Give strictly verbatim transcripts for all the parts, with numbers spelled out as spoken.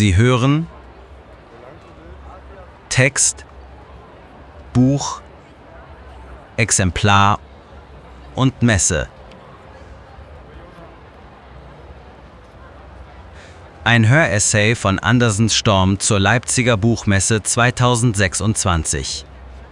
Sie hören Text, Buch, Exemplar und Messe. Ein Höressay von Andersen Storm zur Leipziger Buchmesse zweitausendsechsundzwanzig.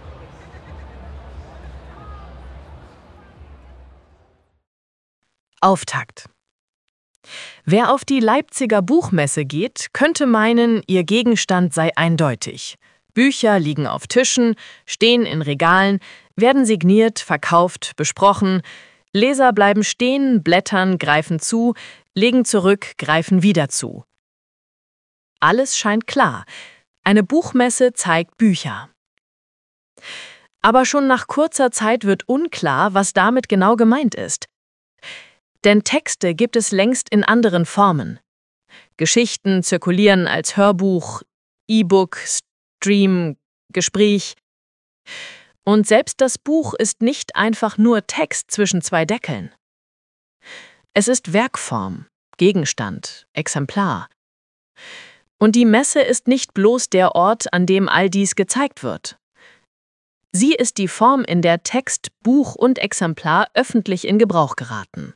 Auftakt. Wer auf die Leipziger Buchmesse geht, könnte meinen, ihr Gegenstand sei eindeutig. Bücher liegen auf Tischen, stehen in Regalen, werden signiert, verkauft, besprochen. Leser bleiben stehen, blättern, greifen zu, legen zurück, greifen wieder zu. Alles scheint klar. Eine Buchmesse zeigt Bücher. Aber schon nach kurzer Zeit wird unklar, was damit genau gemeint ist. Denn Texte gibt es längst in anderen Formen. Geschichten zirkulieren als Hörbuch, E-Book, Stream, Gespräch. Und selbst das Buch ist nicht einfach nur Text zwischen zwei Deckeln. Es ist Werkform, Gegenstand, Exemplar. Und die Messe ist nicht bloß der Ort, an dem all dies gezeigt wird. Sie ist die Form, in der Text, Buch und Exemplar öffentlich in Gebrauch geraten.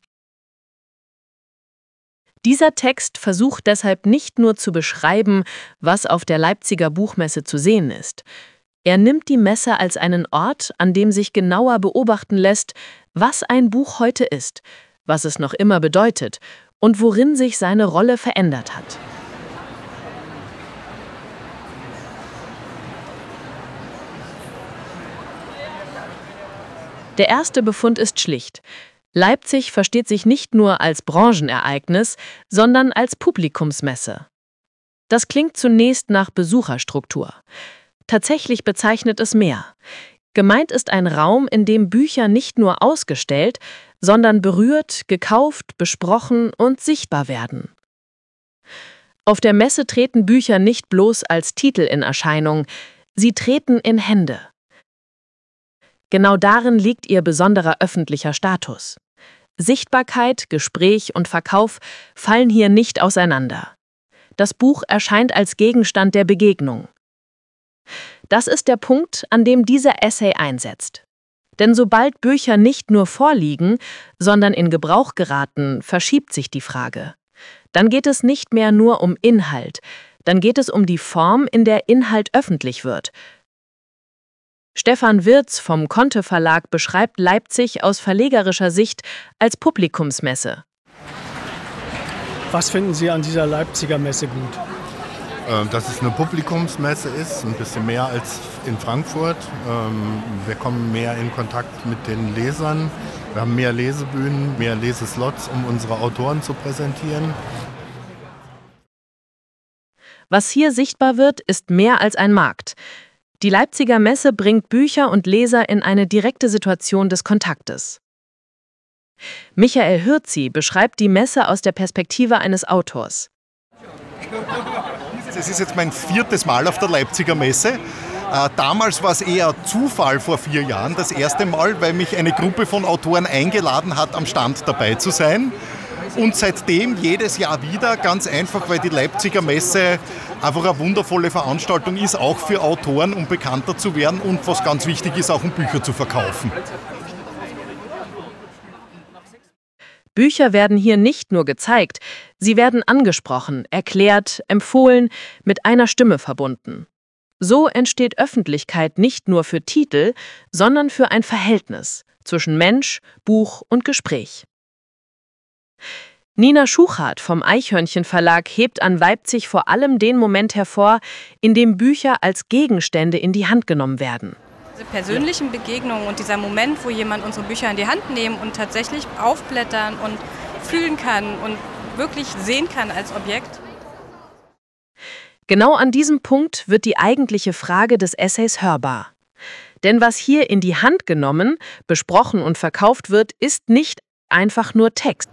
Dieser Text versucht deshalb nicht nur zu beschreiben, was auf der Leipziger Buchmesse zu sehen ist. Er nimmt die Messe als einen Ort, an dem sich genauer beobachten lässt, was ein Buch heute ist, was es noch immer bedeutet und worin sich seine Rolle verändert hat. Der erste Befund ist schlicht. Leipzig versteht sich nicht nur als Branchenereignis, sondern als Publikumsmesse. Das klingt zunächst nach Besucherstruktur. Tatsächlich bezeichnet es mehr. Gemeint ist ein Raum, in dem Bücher nicht nur ausgestellt, sondern berührt, gekauft, besprochen und sichtbar werden. Auf der Messe treten Bücher nicht bloß als Titel in Erscheinung, sie treten in Hände. Genau darin liegt ihr besonderer öffentlicher Status. Sichtbarkeit, Gespräch und Verkauf fallen hier nicht auseinander. Das Buch erscheint als Gegenstand der Begegnung. Das ist der Punkt, an dem dieser Essay einsetzt. Denn sobald Bücher nicht nur vorliegen, sondern in Gebrauch geraten, verschiebt sich die Frage. Dann geht es nicht mehr nur um Inhalt, dann geht es um die Form, in der Inhalt öffentlich wird. Stefan Wirz vom Conte Verlag beschreibt Leipzig aus verlegerischer Sicht als Publikumsmesse. Was finden Sie an dieser Leipziger Messe gut? Dass es eine Publikumsmesse ist, ein bisschen mehr als in Frankfurt. Wir kommen mehr in Kontakt mit den Lesern. Wir haben mehr Lesebühnen, mehr Leseslots, um unsere Autoren zu präsentieren. Was hier sichtbar wird, ist mehr als ein Markt. Die Leipziger Messe bringt Bücher und Leser in eine direkte Situation des Kontaktes. Michael Hürzi beschreibt die Messe aus der Perspektive eines Autors. Es ist jetzt mein viertes Mal auf der Leipziger Messe. Äh, damals war es eher Zufall vor vier Jahren, das erste Mal, weil mich eine Gruppe von Autoren eingeladen hat, am Stand dabei zu sein. Und seitdem jedes Jahr wieder, ganz einfach, weil die Leipziger Messe einfach eine wundervolle Veranstaltung ist, auch für Autoren, um bekannter zu werden und was ganz wichtig ist, auch um Bücher zu verkaufen. Bücher werden hier nicht nur gezeigt, sie werden angesprochen, erklärt, empfohlen, mit einer Stimme verbunden. So entsteht Öffentlichkeit nicht nur für Titel, sondern für ein Verhältnis zwischen Mensch, Buch und Gespräch. Nina Schuchart vom Eichhörnchen Verlag hebt an Leipzig vor allem den Moment hervor, in dem Bücher als Gegenstände in die Hand genommen werden. Diese persönlichen Begegnungen und dieser Moment, wo jemand unsere Bücher in die Hand nehmen und tatsächlich aufblättern und fühlen kann und wirklich sehen kann als Objekt. Genau an diesem Punkt wird die eigentliche Frage des Essays hörbar. Denn was hier in die Hand genommen, besprochen und verkauft wird, ist nicht einfach nur Text.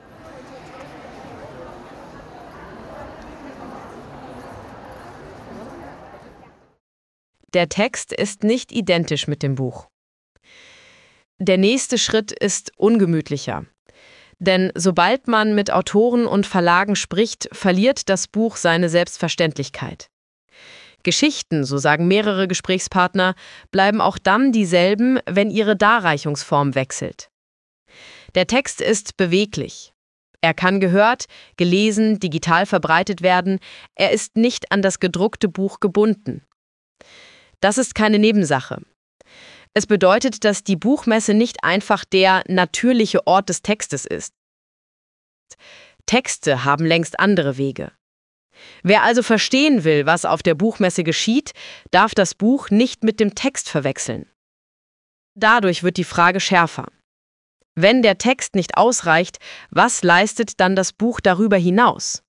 Der Text ist nicht identisch mit dem Buch. Der nächste Schritt ist ungemütlicher. Denn sobald man mit Autoren und Verlagen spricht, verliert das Buch seine Selbstverständlichkeit. Geschichten, so sagen mehrere Gesprächspartner, bleiben auch dann dieselben, wenn ihre Darreichungsform wechselt. Der Text ist beweglich. Er kann gehört, gelesen, digital verbreitet werden. Er ist nicht an das gedruckte Buch gebunden. Das ist keine Nebensache. Es bedeutet, dass die Buchmesse nicht einfach der natürliche Ort des Textes ist. Texte haben längst andere Wege. Wer also verstehen will, was auf der Buchmesse geschieht, darf das Buch nicht mit dem Text verwechseln. Dadurch wird die Frage schärfer. Wenn der Text nicht ausreicht, was leistet dann das Buch darüber hinaus?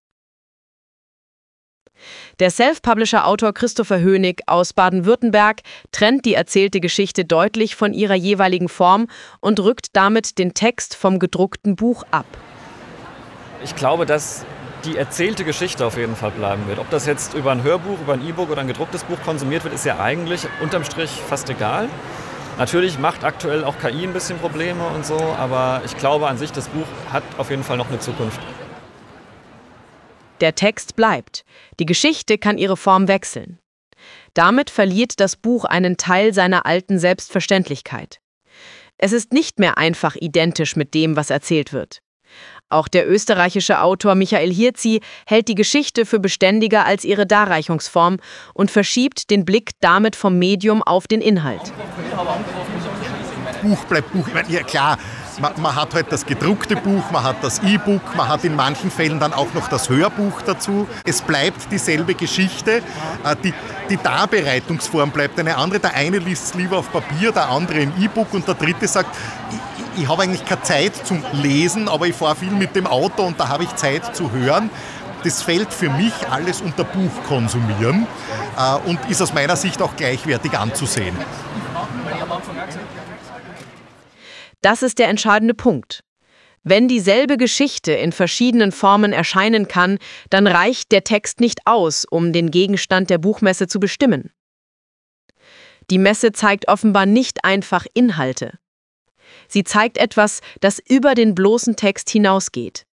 Der Self-Publisher-Autor Christopher Hönig aus Baden-Württemberg trennt die erzählte Geschichte deutlich von ihrer jeweiligen Form und rückt damit den Text vom gedruckten Buch ab. Ich glaube, dass die erzählte Geschichte auf jeden Fall bleiben wird. Ob das jetzt über ein Hörbuch, über ein E-Book oder ein gedrucktes Buch konsumiert wird, ist ja eigentlich unterm Strich fast egal. Natürlich macht aktuell auch K I ein bisschen Probleme und so, aber ich glaube an sich, das Buch hat auf jeden Fall noch eine Zukunft. Der Text bleibt. Die Geschichte kann ihre Form wechseln. Damit verliert das Buch einen Teil seiner alten Selbstverständlichkeit. Es ist nicht mehr einfach identisch mit dem, was erzählt wird. Auch der österreichische Autor Michael Hirzi hält die Geschichte für beständiger als ihre Darreichungsform und verschiebt den Blick damit vom Medium auf den Inhalt. Buch bleibt Buch. Ich meine, ja klar, man, man hat halt das gedruckte Buch, man hat das E-Book, man hat in manchen Fällen dann auch noch das Hörbuch dazu. Es bleibt dieselbe Geschichte. Die, die Darbereitungsform bleibt eine andere. Der eine liest es lieber auf Papier, der andere im E-Book und der dritte sagt, ich, ich habe eigentlich keine Zeit zum Lesen, aber ich fahre viel mit dem Auto und da habe ich Zeit zu hören. Das fällt für mich alles unter Buch konsumieren äh, und ist aus meiner Sicht auch gleichwertig anzusehen. Das ist der entscheidende Punkt. Wenn dieselbe Geschichte in verschiedenen Formen erscheinen kann, dann reicht der Text nicht aus, um den Gegenstand der Buchmesse zu bestimmen. Die Messe zeigt offenbar nicht einfach Inhalte. Sie zeigt etwas, das über den bloßen Text hinausgeht.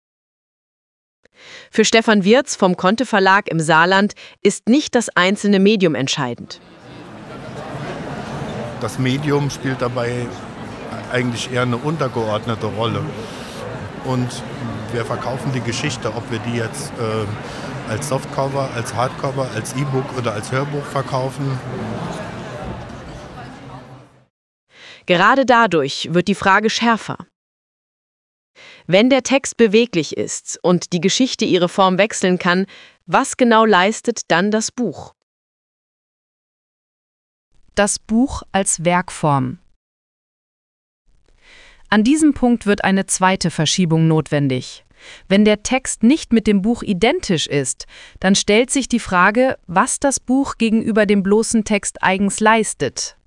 Für Stefan Wirz vom Conte Verlag im Saarland ist nicht das einzelne Medium entscheidend. Das Medium spielt dabei eigentlich eher eine untergeordnete Rolle. Und wir verkaufen die Geschichte, ob wir die jetzt äh, als Softcover, als Hardcover, als E-Book oder als Hörbuch verkaufen. Gerade dadurch wird die Frage schärfer. Wenn der Text beweglich ist und die Geschichte ihre Form wechseln kann, was genau leistet dann das Buch? Das Buch als Werkform. An diesem Punkt wird eine zweite Verschiebung notwendig. Wenn der Text nicht mit dem Buch identisch ist, dann stellt sich die Frage, was das Buch gegenüber dem bloßen Text eigens leistet.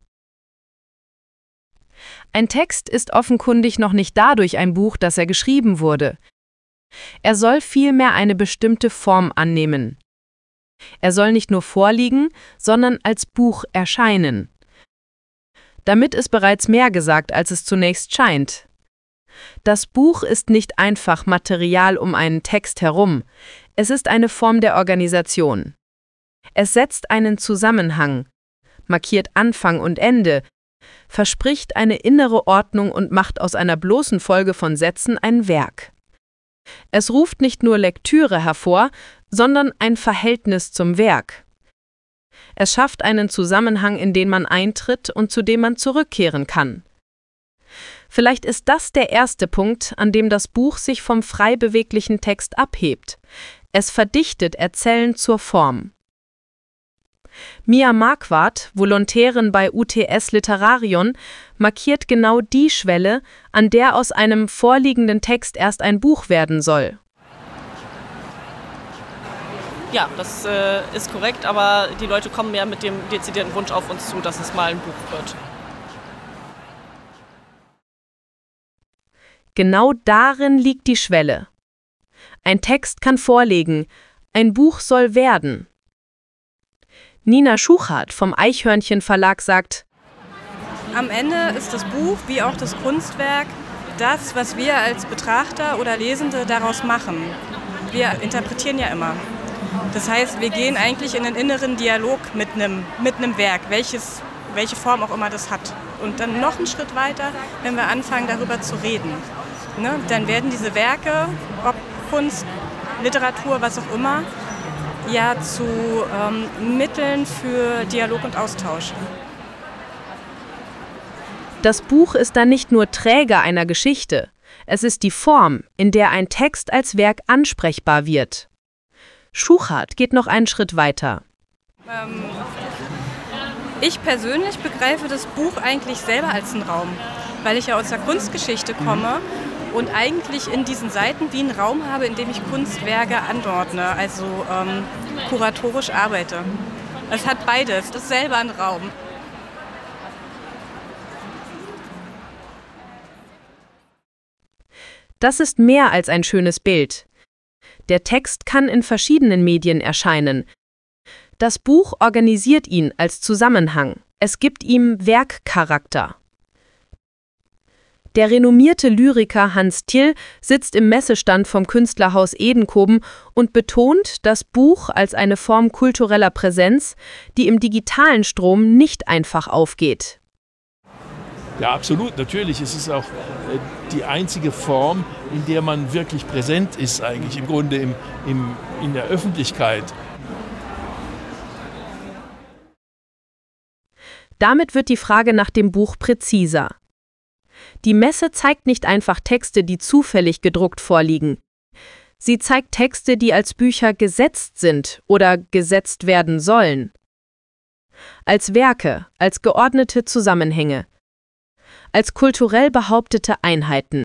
Ein Text ist offenkundig noch nicht dadurch ein Buch, dass er geschrieben wurde. Er soll vielmehr eine bestimmte Form annehmen. Er soll nicht nur vorliegen, sondern als Buch erscheinen. Damit ist bereits mehr gesagt, als es zunächst scheint. Das Buch ist nicht einfach Material um einen Text herum. Es ist eine Form der Organisation. Es setzt einen Zusammenhang, markiert Anfang und Ende, verspricht eine innere Ordnung und macht aus einer bloßen Folge von Sätzen ein Werk. Es ruft nicht nur Lektüre hervor, sondern ein Verhältnis zum Werk. Es schafft einen Zusammenhang, in den man eintritt und zu dem man zurückkehren kann. Vielleicht ist das der erste Punkt, an dem das Buch sich vom frei beweglichen Text abhebt. Es verdichtet Erzählen zur Form. Mia Marquardt, Volontärin bei U T S Literarion, markiert genau die Schwelle, an der aus einem vorliegenden Text erst ein Buch werden soll. Ja, das äh, ist korrekt, aber die Leute kommen mehr mit dem dezidierten Wunsch auf uns zu, dass es mal ein Buch wird. Genau darin liegt die Schwelle. Ein Text kann vorliegen, ein Buch soll werden. Nina Schuchart vom Eichhörnchen Verlag sagt: Am Ende ist das Buch wie auch das Kunstwerk das, was wir als Betrachter oder Lesende daraus machen. Wir interpretieren ja immer. Das heißt, wir gehen eigentlich in einen inneren Dialog mit einem, mit einem Werk, welches, welche Form auch immer das hat. Und dann noch einen Schritt weiter, wenn wir anfangen, darüber zu reden. Ne? Dann werden diese Werke, ob Kunst, Literatur, was auch immer, ja zu ähm, Mitteln für Dialog und Austausch. Das Buch ist dann nicht nur Träger einer Geschichte, es ist die Form, in der ein Text als Werk ansprechbar wird. Schuchart geht noch einen Schritt weiter. Ähm, ich persönlich begreife das Buch eigentlich selber als einen Raum, weil ich ja aus der Kunstgeschichte komme und eigentlich in diesen Seiten wie einen Raum habe, in dem ich Kunstwerke anordne, also ähm, kuratorisch arbeite. Es hat beides, das ist selber ein Raum. Das ist mehr als ein schönes Bild. Der Text kann in verschiedenen Medien erscheinen. Das Buch organisiert ihn als Zusammenhang. Es gibt ihm Werkcharakter. Der renommierte Lyriker Hans Thiel sitzt im Messestand vom Künstlerhaus Edenkoben und betont das Buch als eine Form kultureller Präsenz, die im digitalen Strom nicht einfach aufgeht. Ja, absolut, natürlich. Es ist auch äh, die einzige Form, in der man wirklich präsent ist, eigentlich im Grunde im, im, in der Öffentlichkeit. Damit wird die Frage nach dem Buch präziser. Die Messe zeigt nicht einfach Texte, die zufällig gedruckt vorliegen. Sie zeigt Texte, die als Bücher gesetzt sind oder gesetzt werden sollen. Als Werke, als geordnete Zusammenhänge. Als kulturell behauptete Einheiten.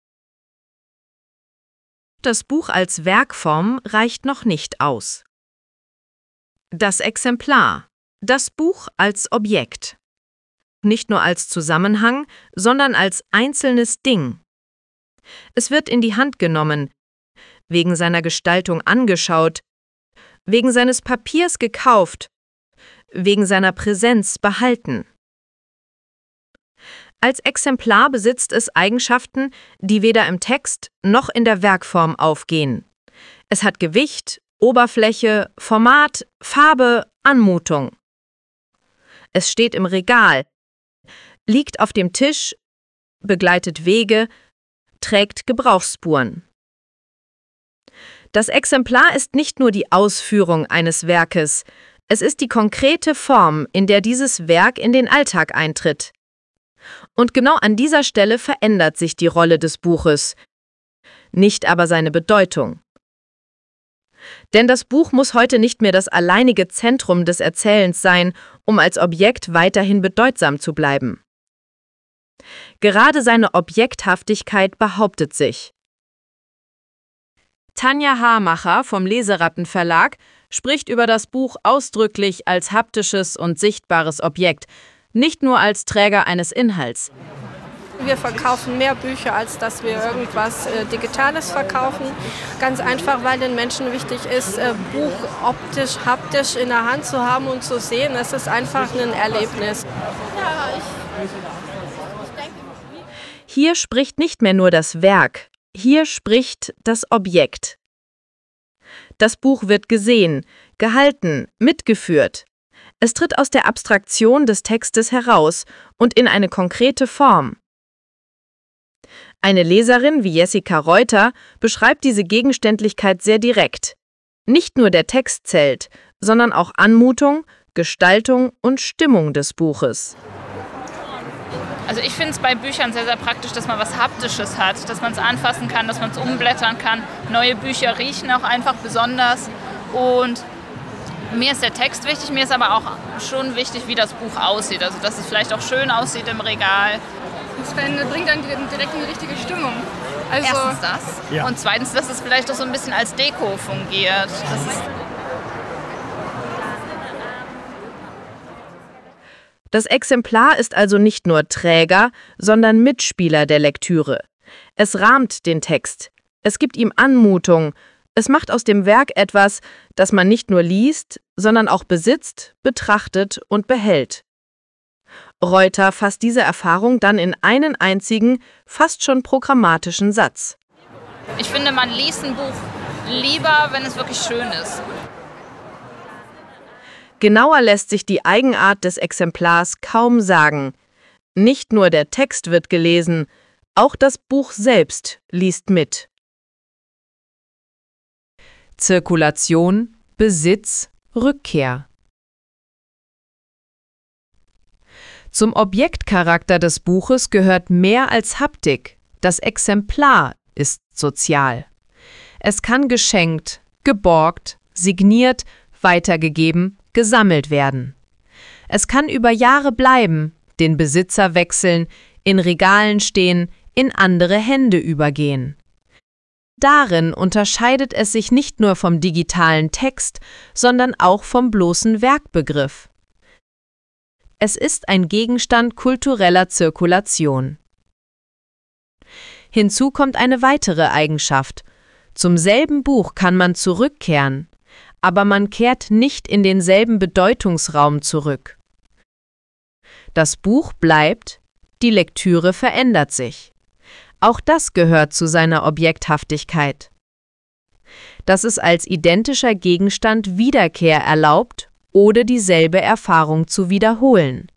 Das Buch als Werkform reicht noch nicht aus. Das Exemplar, das Buch als Objekt. Nicht nur als Zusammenhang, sondern als einzelnes Ding. Es wird in die Hand genommen, wegen seiner Gestaltung angeschaut, wegen seines Papiers gekauft, wegen seiner Präsenz behalten. Als Exemplar besitzt es Eigenschaften, die weder im Text noch in der Werkform aufgehen. Es hat Gewicht, Oberfläche, Format, Farbe, Anmutung. Es steht im Regal, liegt auf dem Tisch, begleitet Wege, trägt Gebrauchsspuren. Das Exemplar ist nicht nur die Ausführung eines Werkes, es ist die konkrete Form, in der dieses Werk in den Alltag eintritt. Und genau an dieser Stelle verändert sich die Rolle des Buches, nicht aber seine Bedeutung. Denn das Buch muss heute nicht mehr das alleinige Zentrum des Erzählens sein, um als Objekt weiterhin bedeutsam zu bleiben. Gerade seine Objekthaftigkeit behauptet sich. Tanja Hamacher vom Leseratten-Verlag spricht über das Buch ausdrücklich als haptisches und sichtbares Objekt, nicht nur als Träger eines Inhalts. Wir verkaufen mehr Bücher, als dass wir irgendwas äh, Digitales verkaufen. Ganz einfach, weil den Menschen wichtig ist, äh, Buch optisch, haptisch in der Hand zu haben und zu sehen. Es ist einfach ein Erlebnis. Ja, ich, ich denke. Hier spricht nicht mehr nur das Werk, hier spricht das Objekt. Das Buch wird gesehen, gehalten, mitgeführt. Es tritt aus der Abstraktion des Textes heraus und in eine konkrete Form. Eine Leserin wie Jessica Reuter beschreibt diese Gegenständlichkeit sehr direkt. Nicht nur der Text zählt, sondern auch Anmutung, Gestaltung und Stimmung des Buches. Also ich finde es bei Büchern sehr, sehr praktisch, dass man was Haptisches hat, dass man es anfassen kann, dass man es umblättern kann. Neue Bücher riechen auch einfach besonders und mir ist der Text wichtig, mir ist aber auch schon wichtig, wie das Buch aussieht. Also dass es vielleicht auch schön aussieht im Regal. Das bringt dann direkt in die richtige Stimmung. Also erstens das ja. Und zweitens, dass es vielleicht auch so ein bisschen als Deko fungiert. Das ist Das Exemplar ist also nicht nur Träger, sondern Mitspieler der Lektüre. Es rahmt den Text. Es gibt ihm Anmutung. Es macht aus dem Werk etwas, das man nicht nur liest, sondern auch besitzt, betrachtet und behält. Reuter fasst diese Erfahrung dann in einen einzigen, fast schon programmatischen Satz. Ich finde, man liest ein Buch lieber, wenn es wirklich schön ist. Genauer lässt sich die Eigenart des Exemplars kaum sagen. Nicht nur der Text wird gelesen, auch das Buch selbst liest mit. Zirkulation, Besitz, Rückkehr. Zum Objektcharakter des Buches gehört mehr als Haptik. Das Exemplar ist sozial. Es kann geschenkt, geborgt, signiert, weitergegeben, gesammelt werden. Es kann über Jahre bleiben, den Besitzer wechseln, in Regalen stehen, in andere Hände übergehen. Darin unterscheidet es sich nicht nur vom digitalen Text, sondern auch vom bloßen Werkbegriff. Es ist ein Gegenstand kultureller Zirkulation. Hinzu kommt eine weitere Eigenschaft. Zum selben Buch kann man zurückkehren, aber man kehrt nicht in denselben Bedeutungsraum zurück. Das Buch bleibt, die Lektüre verändert sich. Auch das gehört zu seiner Objekthaftigkeit. Dass es als identischer Gegenstand Wiederkehr erlaubt, oder dieselbe Erfahrung zu wiederholen.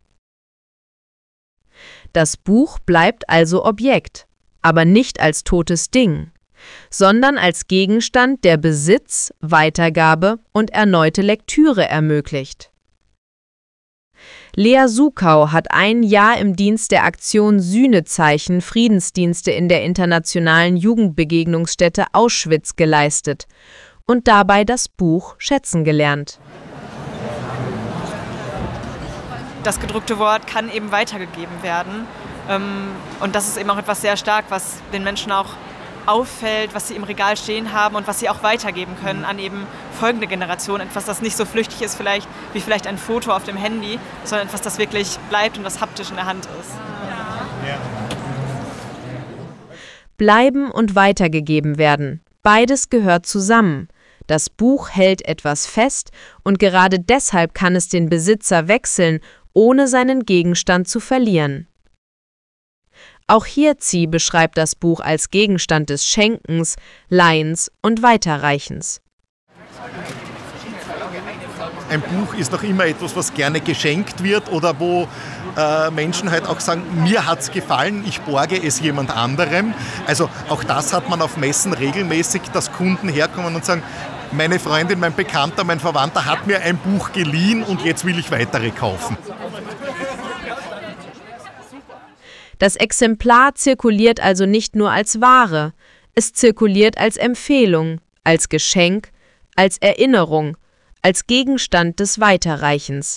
Das Buch bleibt also Objekt, aber nicht als totes Ding, sondern als Gegenstand, der Besitz, Weitergabe und erneute Lektüre ermöglicht. Lea Sukau hat ein Jahr im Dienst der Aktion Sühnezeichen Friedensdienste in der internationalen Jugendbegegnungsstätte Auschwitz geleistet und dabei das Buch schätzen gelernt. Das gedruckte Wort kann eben weitergegeben werden. Und das ist eben auch etwas sehr stark, was den Menschen auch auffällt, was sie im Regal stehen haben und was sie auch weitergeben können an eben folgende Generationen. Etwas, das nicht so flüchtig ist vielleicht wie vielleicht ein Foto auf dem Handy, sondern etwas, das wirklich bleibt und das haptisch in der Hand ist. Ja. Bleiben und weitergegeben werden. Beides gehört zusammen. Das Buch hält etwas fest und gerade deshalb kann es den Besitzer wechseln, ohne seinen Gegenstand zu verlieren. Auch Hirzi beschreibt das Buch als Gegenstand des Schenkens, Leihens und Weiterreichens. Ein Buch ist doch immer etwas, was gerne geschenkt wird oder wo äh, Menschen halt auch sagen, mir hat's gefallen, ich borge es jemand anderem. Also auch das hat man auf Messen regelmäßig, dass Kunden herkommen und sagen, meine Freundin, mein Bekannter, mein Verwandter hat mir ein Buch geliehen und jetzt will ich weitere kaufen. Das Exemplar zirkuliert also nicht nur als Ware, es zirkuliert als Empfehlung, als Geschenk, als Erinnerung, als Gegenstand des Weiterreichens.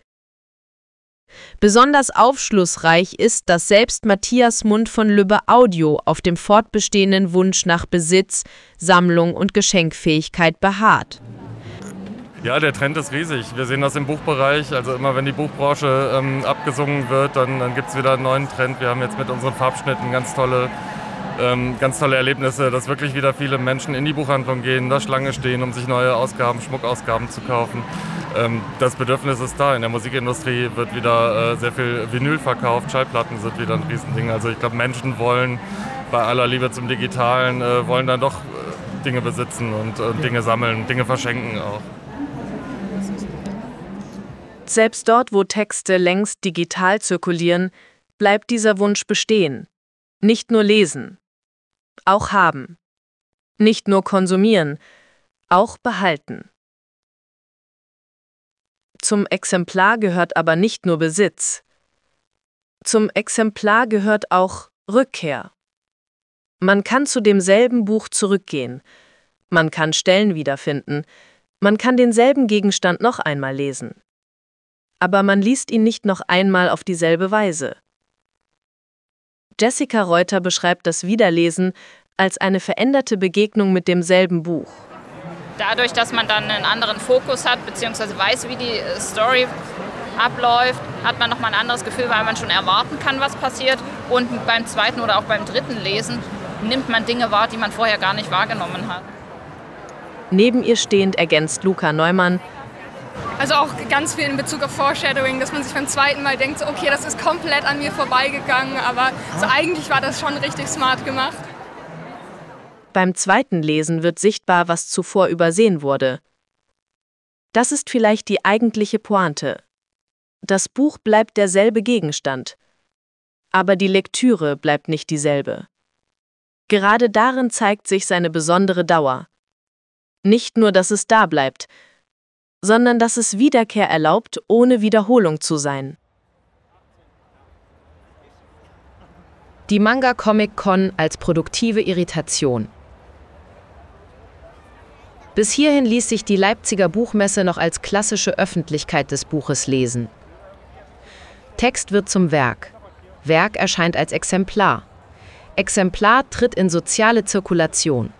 Besonders aufschlussreich ist, dass selbst Matthias Mund von Lübbe Audio auf dem fortbestehenden Wunsch nach Besitz, Sammlung und Geschenkfähigkeit beharrt. Ja, der Trend ist riesig. Wir sehen das im Buchbereich. Also immer wenn die Buchbranche ähm, abgesungen wird, dann, dann gibt es wieder einen neuen Trend. Wir haben jetzt mit unseren Farbschnitten ganz tolle, ähm, ganz tolle Erlebnisse, dass wirklich wieder viele Menschen in die Buchhandlung gehen, da Schlange stehen, um sich neue Ausgaben, Schmuckausgaben zu kaufen. Ähm, das Bedürfnis ist da. In der Musikindustrie wird wieder äh, sehr viel Vinyl verkauft, Schallplatten sind wieder ein Riesending. Also ich glaube, Menschen wollen bei aller Liebe zum Digitalen, äh, wollen dann doch äh, Dinge besitzen und äh, Dinge sammeln, Dinge verschenken auch. Selbst dort, wo Texte längst digital zirkulieren, bleibt dieser Wunsch bestehen. Nicht nur lesen, auch haben. Nicht nur konsumieren, auch behalten. Zum Exemplar gehört aber nicht nur Besitz. Zum Exemplar gehört auch Rückkehr. Man kann zu demselben Buch zurückgehen. Man kann Stellen wiederfinden. Man kann denselben Gegenstand noch einmal lesen. Aber man liest ihn nicht noch einmal auf dieselbe Weise. Jessica Reuter beschreibt das Wiederlesen als eine veränderte Begegnung mit demselben Buch. Dadurch, dass man dann einen anderen Fokus hat, beziehungsweise weiß, wie die Story abläuft, hat man nochmal ein anderes Gefühl, weil man schon erwarten kann, was passiert. Und beim zweiten oder auch beim dritten Lesen nimmt man Dinge wahr, die man vorher gar nicht wahrgenommen hat. Neben ihr stehend ergänzt Luca Neumann: Also auch ganz viel in Bezug auf Foreshadowing, dass man sich beim zweiten Mal denkt, so, okay, das ist komplett an mir vorbeigegangen, aber so eigentlich war das schon richtig smart gemacht. Beim zweiten Lesen wird sichtbar, was zuvor übersehen wurde. Das ist vielleicht die eigentliche Pointe. Das Buch bleibt derselbe Gegenstand, aber die Lektüre bleibt nicht dieselbe. Gerade darin zeigt sich seine besondere Dauer. Nicht nur, dass es da bleibt, sondern dass es Wiederkehr erlaubt, ohne Wiederholung zu sein. Die Manga Comic Con als produktive Irritation. Bis hierhin ließ sich die Leipziger Buchmesse noch als klassische Öffentlichkeit des Buches lesen. Text wird zum Werk. Werk erscheint als Exemplar. Exemplar tritt in soziale Zirkulation.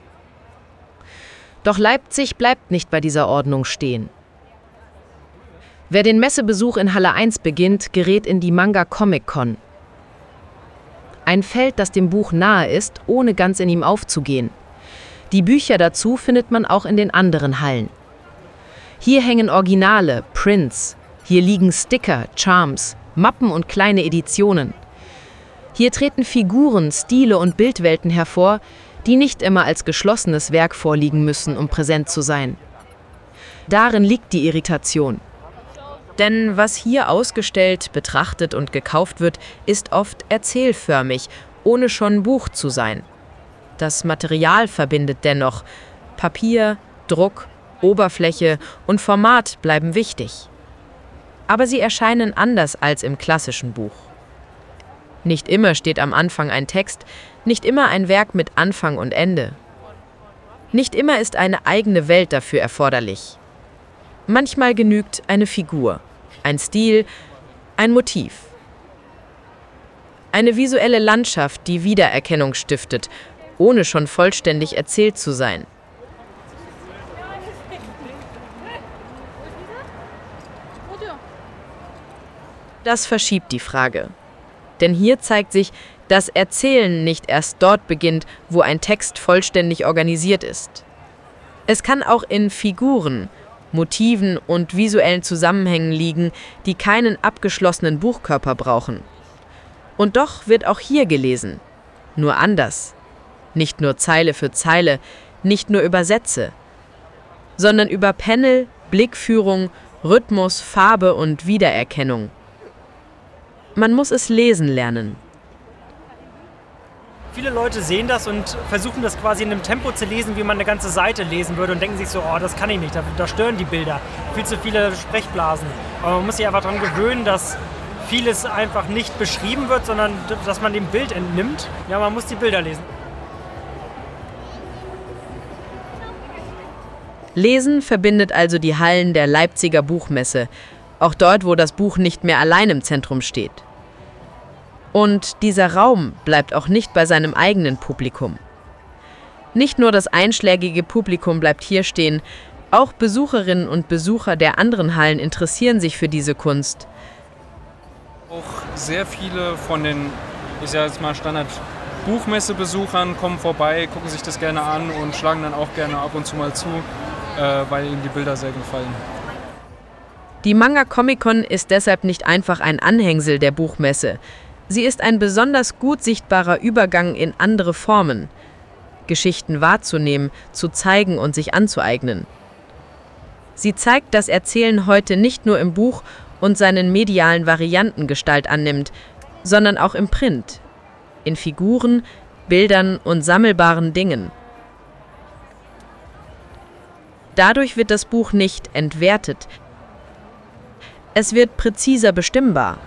Doch Leipzig bleibt nicht bei dieser Ordnung stehen. Wer den Messebesuch in Halle eins beginnt, gerät in die Manga Comic Con. Ein Feld, das dem Buch nahe ist, ohne ganz in ihm aufzugehen. Die Bücher dazu findet man auch in den anderen Hallen. Hier hängen Originale, Prints. Hier liegen Sticker, Charms, Mappen und kleine Editionen. Hier treten Figuren, Stile und Bildwelten hervor, die nicht immer als geschlossenes Werk vorliegen müssen, um präsent zu sein. Darin liegt die Irritation. Denn was hier ausgestellt, betrachtet und gekauft wird, ist oft erzählförmig, ohne schon Buch zu sein. Das Material verbindet dennoch. Papier, Druck, Oberfläche und Format bleiben wichtig. Aber sie erscheinen anders als im klassischen Buch. Nicht immer steht am Anfang ein Text, nicht immer ein Werk mit Anfang und Ende. Nicht immer ist eine eigene Welt dafür erforderlich. Manchmal genügt eine Figur, ein Stil, ein Motiv. Eine visuelle Landschaft, die Wiedererkennung stiftet, ohne schon vollständig erzählt zu sein. Das verschiebt die Frage. Denn hier zeigt sich, dass Erzählen nicht erst dort beginnt, wo ein Text vollständig organisiert ist. Es kann auch in Figuren, Motiven und visuellen Zusammenhängen liegen, die keinen abgeschlossenen Buchkörper brauchen. Und doch wird auch hier gelesen, nur anders. Nicht nur Zeile für Zeile, nicht nur über Sätze, sondern über Panel, Blickführung, Rhythmus, Farbe und Wiedererkennung. Man muss es lesen lernen. Viele Leute sehen das und versuchen das quasi in einem Tempo zu lesen, wie man eine ganze Seite lesen würde und denken sich so, oh, das kann ich nicht, da, da stören die Bilder, viel zu viele Sprechblasen. Aber man muss sich einfach daran gewöhnen, dass vieles einfach nicht beschrieben wird, sondern dass man dem Bild entnimmt. Ja, man muss die Bilder lesen. Lesen verbindet also die Hallen der Leipziger Buchmesse, auch dort, wo das Buch nicht mehr allein im Zentrum steht. Und dieser Raum bleibt auch nicht bei seinem eigenen Publikum. Nicht nur das einschlägige Publikum bleibt hier stehen, auch Besucherinnen und Besucher der anderen Hallen interessieren sich für diese Kunst. Auch sehr viele von den, ich sage jetzt mal Standard-Buchmessebesuchern kommen vorbei, gucken sich das gerne an und schlagen dann auch gerne ab und zu mal zu, äh, weil ihnen die Bilder sehr gefallen. Die Manga Comic Con ist deshalb nicht einfach ein Anhängsel der Buchmesse. Sie ist ein besonders gut sichtbarer Übergang in andere Formen, Geschichten wahrzunehmen, zu zeigen und sich anzueignen. Sie zeigt, dass Erzählen heute nicht nur im Buch und seinen medialen Varianten Gestalt annimmt, sondern auch im Print, in Figuren, Bildern und sammelbaren Dingen. Dadurch wird das Buch nicht entwertet, es wird präziser bestimmbar.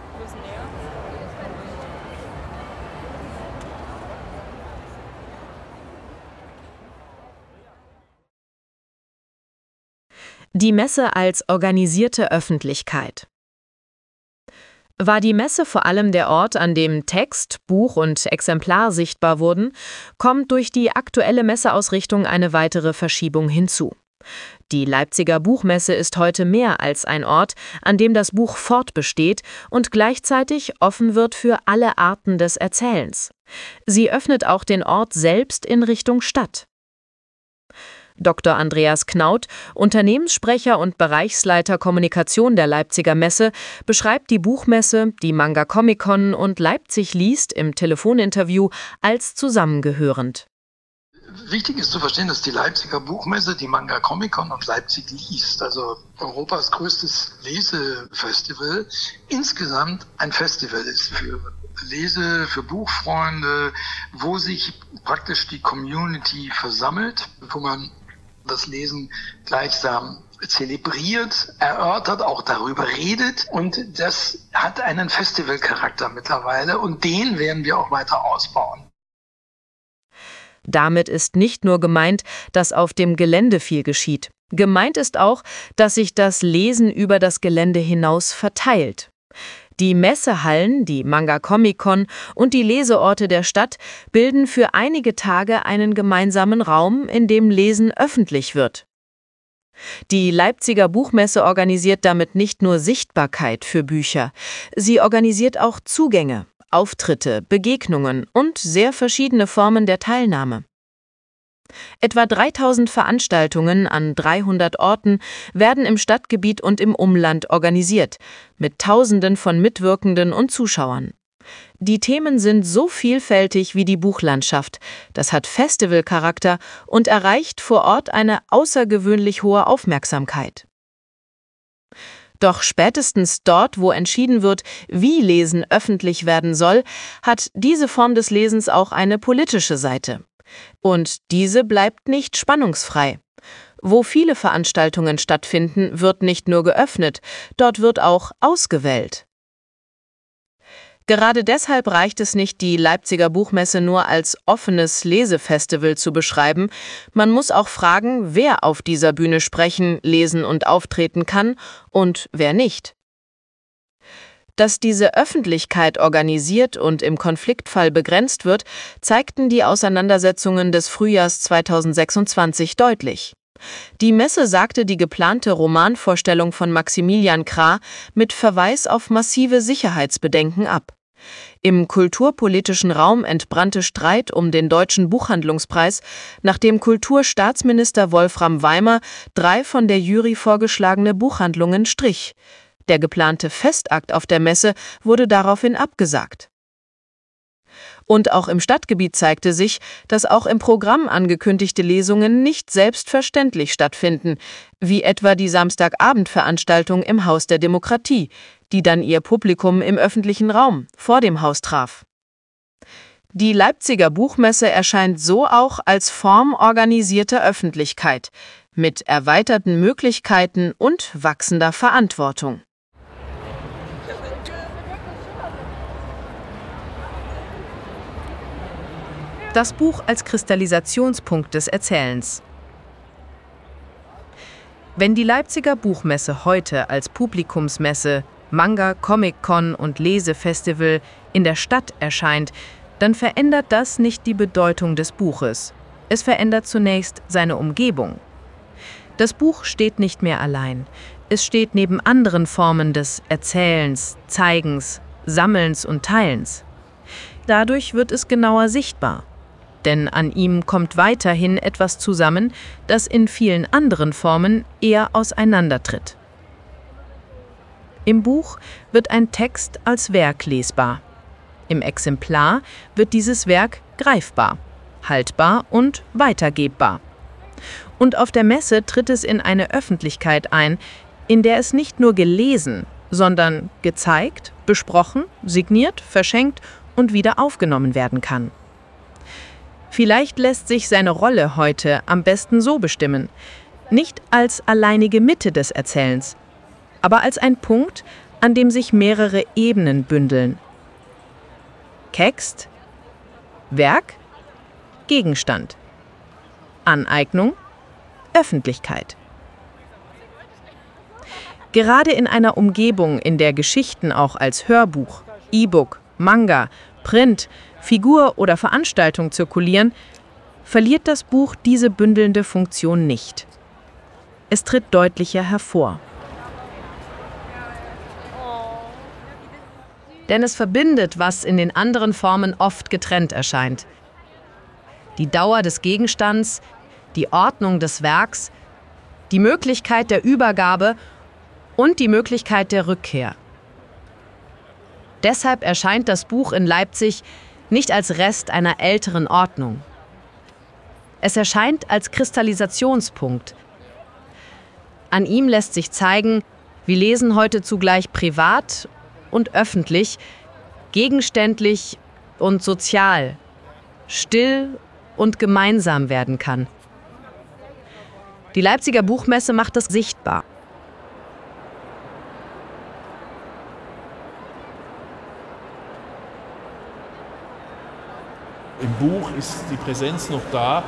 Die Messe als organisierte Öffentlichkeit. War die Messe vor allem der Ort, an dem Text, Buch und Exemplar sichtbar wurden, kommt durch die aktuelle Messeausrichtung eine weitere Verschiebung hinzu. Die Leipziger Buchmesse ist heute mehr als ein Ort, an dem das Buch fortbesteht und gleichzeitig offen wird für alle Arten des Erzählens. Sie öffnet auch den Ort selbst in Richtung Stadt. Doktor Andreas Knaut, Unternehmenssprecher und Bereichsleiter Kommunikation der Leipziger Messe, beschreibt die Buchmesse, die Manga Comic Con und Leipzig liest im Telefoninterview als zusammengehörend. Wichtig ist zu verstehen, dass die Leipziger Buchmesse, die Manga Comic Con und Leipzig liest, also Europas größtes Lesefestival, insgesamt ein Festival ist für Lese, für Buchfreunde, wo sich praktisch die Community versammelt, wo man das Lesen gleichsam zelebriert, erörtert, auch darüber redet, und das hat einen Festivalcharakter mittlerweile und den werden wir auch weiter ausbauen. Damit ist nicht nur gemeint, dass auf dem Gelände viel geschieht. Gemeint ist auch, dass sich das Lesen über das Gelände hinaus verteilt. Die Messehallen, die Manga Comic Con und die Leseorte der Stadt bilden für einige Tage einen gemeinsamen Raum, in dem Lesen öffentlich wird. Die Leipziger Buchmesse organisiert damit nicht nur Sichtbarkeit für Bücher, sie organisiert auch Zugänge, Auftritte, Begegnungen und sehr verschiedene Formen der Teilnahme. Etwa dreitausend Veranstaltungen an dreihundert Orten werden im Stadtgebiet und im Umland organisiert, mit Tausenden von Mitwirkenden und Zuschauern. Die Themen sind so vielfältig wie die Buchlandschaft, das hat Festivalcharakter und erreicht vor Ort eine außergewöhnlich hohe Aufmerksamkeit. Doch spätestens dort, wo entschieden wird, wie Lesen öffentlich werden soll, hat diese Form des Lesens auch eine politische Seite. Und diese bleibt nicht spannungsfrei. Wo viele Veranstaltungen stattfinden, wird nicht nur geöffnet, dort wird auch ausgewählt. Gerade deshalb reicht es nicht, die Leipziger Buchmesse nur als offenes Lesefestival zu beschreiben. Man muss auch fragen, wer auf dieser Bühne sprechen, lesen und auftreten kann und wer nicht. Dass diese Öffentlichkeit organisiert und im Konfliktfall begrenzt wird, zeigten die Auseinandersetzungen des Frühjahrs zweitausendsechsundzwanzig deutlich. Die Messe sagte die geplante Romanvorstellung von Maximilian Krah mit Verweis auf massive Sicherheitsbedenken ab. Im kulturpolitischen Raum entbrannte Streit um den Deutschen Buchhandlungspreis, nachdem Kulturstaatsminister Wolfram Weimer drei von der Jury vorgeschlagene Buchhandlungen strich. Der geplante Festakt auf der Messe wurde daraufhin abgesagt. Und auch im Stadtgebiet zeigte sich, dass auch im Programm angekündigte Lesungen nicht selbstverständlich stattfinden, wie etwa die Samstagabendveranstaltung im Haus der Demokratie, die dann ihr Publikum im öffentlichen Raum vor dem Haus traf. Die Leipziger Buchmesse erscheint so auch als Form organisierter Öffentlichkeit, mit erweiterten Möglichkeiten und wachsender Verantwortung. Das Buch als Kristallisationspunkt des Erzählens. Wenn die Leipziger Buchmesse heute als Publikumsmesse, Manga Comic Con und Lesefestival in der Stadt erscheint, dann verändert das nicht die Bedeutung des Buches. Es verändert zunächst seine Umgebung. Das Buch steht nicht mehr allein. Es steht neben anderen Formen des Erzählens, Zeigens, Sammelns und Teilens. Dadurch wird es genauer sichtbar. Denn an ihm kommt weiterhin etwas zusammen, das in vielen anderen Formen eher auseinandertritt. Im Buch wird ein Text als Werk lesbar. Im Exemplar wird dieses Werk greifbar, haltbar und weitergebbar. Und auf der Messe tritt es in eine Öffentlichkeit ein, in der es nicht nur gelesen, sondern gezeigt, besprochen, signiert, verschenkt und wieder aufgenommen werden kann. Vielleicht lässt sich seine Rolle heute am besten so bestimmen, nicht als alleinige Mitte des Erzählens, aber als ein Punkt, an dem sich mehrere Ebenen bündeln. Text, Werk, Gegenstand, Aneignung, Öffentlichkeit. Gerade in einer Umgebung, in der Geschichten auch als Hörbuch, E-Book, Manga, Print, Figur oder Veranstaltung zirkulieren, verliert das Buch diese bündelnde Funktion nicht. Es tritt deutlicher hervor. Denn es verbindet, was in den anderen Formen oft getrennt erscheint. Die Dauer des Gegenstands, die Ordnung des Werks, die Möglichkeit der Übergabe und die Möglichkeit der Rückkehr. Deshalb erscheint das Buch in Leipzig nicht als Rest einer älteren Ordnung. Es erscheint als Kristallisationspunkt. An ihm lässt sich zeigen, wie Lesen heute zugleich privat und öffentlich, gegenständlich und sozial, still und gemeinsam werden kann. Die Leipziger Buchmesse macht das sichtbar. Im Buch ist die Präsenz noch da.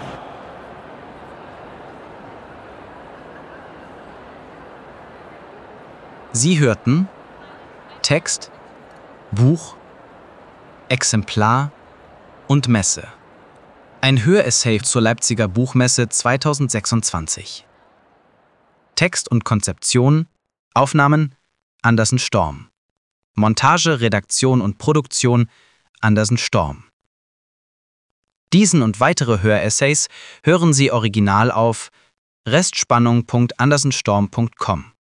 Sie hörten Text, Buch, Exemplar und Messe. Ein Höressay zur Leipziger Buchmesse zweitausendsechsundzwanzig. Text und Konzeption, Aufnahmen Andersen Storm. Montage, Redaktion und Produktion Andersen Storm. Diesen und weitere Höressays hören Sie original auf restspannung punkt andersenstorm punkt com.